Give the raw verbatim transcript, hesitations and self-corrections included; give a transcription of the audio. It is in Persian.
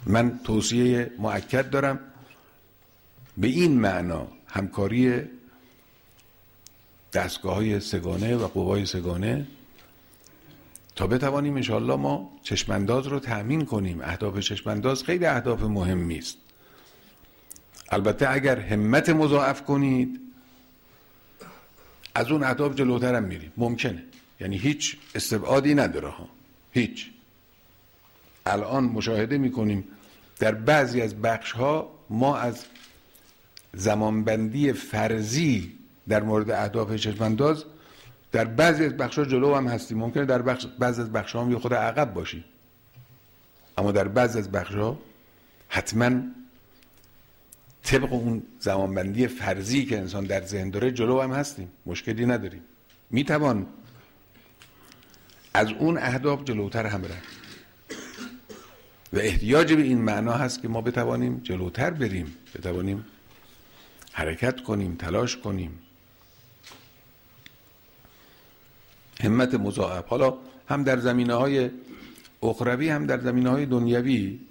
من توصیه مؤکد دارم به این معنا همکاری دستگاه‌های سگانه و قوای سگانه تا بتوانیم انشاءالله ما چشمانداز رو تأمین کنیم. اهداف چشمانداز خیلی اهداف مهمی است. البته اگر همت مضاعف کنید از اون اهداف جلوتر هم میریم، ممکنه، یعنی هیچ استبعادی نداره ها، هیچ. الان مشاهده میکنیم در بعضی از بخش ها ما از زمانبندی فرضی در مورد اهداف چشمانداز در بعضی از بخش ها جلو هم هستیم، ممکنه در بخش بعضی از بخش ها هم یه خود عقب باشیم، اما در بعضی از بخش ها حتما طبق اون زمانبندی فرضی که انسان در ذهن داره جلو هم هستیم، مشکلی نداریم، میتوان از اون اهداف جلوتر هم رفت و احتیاج به این معنا هست که ما بتوانیم جلوتر بریم، بتوانیم حرکت کنیم، تلاش کنیم. همت مضاعف، حالا هم در زمینه های اخروی هم در زمینه های دنیوی